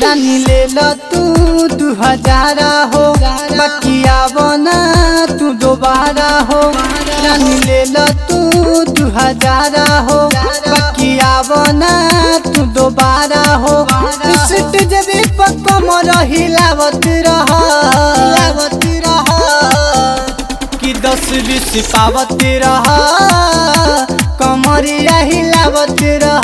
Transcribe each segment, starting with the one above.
रानी ले लो तू 2000 हो बकिया बना तू दोबारा हो। रानी ले लो तू 2000 हो बकिया बना तू दोबारा हो। सिट जबे पक्का मोर हिलावत रह कि 10-20 पावत रह कमरिया हिलावत रह।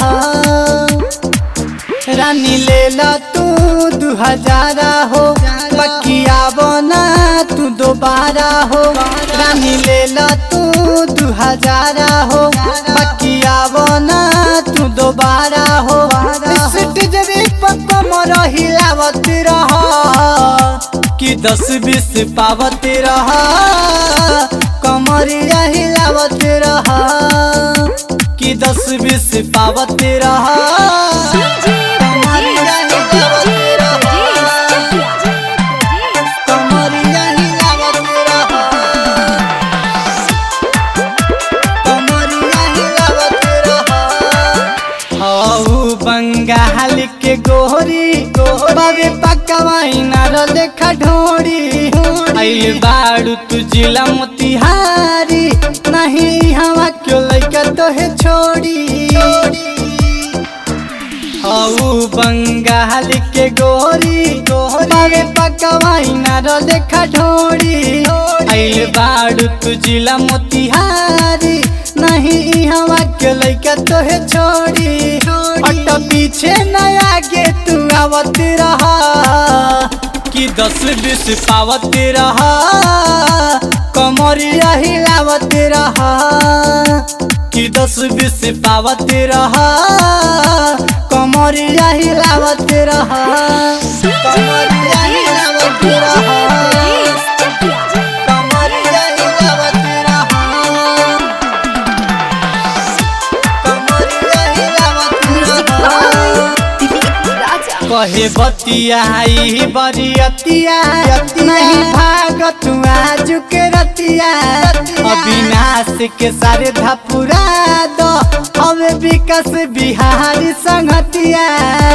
रानी ले लो तू 2000 हो बकिया बना तू दोबारा हो। रानी ले लो तू 2000 हो बकिया बना तू दोबारा हो। सिट जबे पक्का मोर हिलावत रह कि 10-20 पावत रह कमरिया हिलावत रह कि 10-20 पावत रह। बंगाल के गोरी बाबे पकवाई नार लेखा ढोरी। आइल बाड़ू तू जिला मोतिहारी नहीं हवा क्यों लइका तोहे छोड़ी। बंगाल के गोरी बाबे पकवाई नार लेखा ढोरी। आइल बाड़ू तू जिला मोतिहारी नहीं हवा क्यों लइका तोहे छोड़ी। अट पीछे न आगे तू आवत रहा कि 10-20 पावत रहा कमरिया हिलावत रहा कि 10-20 पावत रहा कमरिया हिलावत रहा कमरिया हिलावत रहा कमरिया हिलावत रहा कमरिया हिलावत रहा। कहे बतिया आई बरियतिया नहीं भाग तू आज के रतिया। अविनाश के सारे धपुरा दो अब विकास बिहारी संगतिया।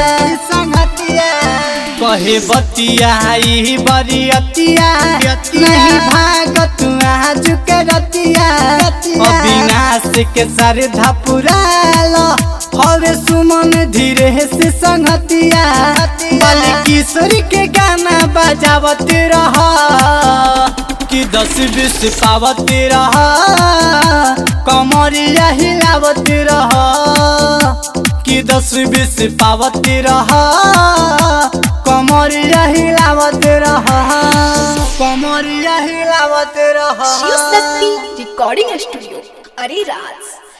कहे बतिया आई बरियतिया नहीं भाग तू आज के रतिया। अविनाश के सारे धपुरा लो हवे सुमन धीरे से संगतिया। किशोर के गाना बजावत रहा कि 10-20 पावत रहा कमरिया हिलावत रहा कि 10-20 पावत रहा कमरिया हिलावत रहा कमरिया हिलावत रहा। Shiv Shakti recording studio Areraj.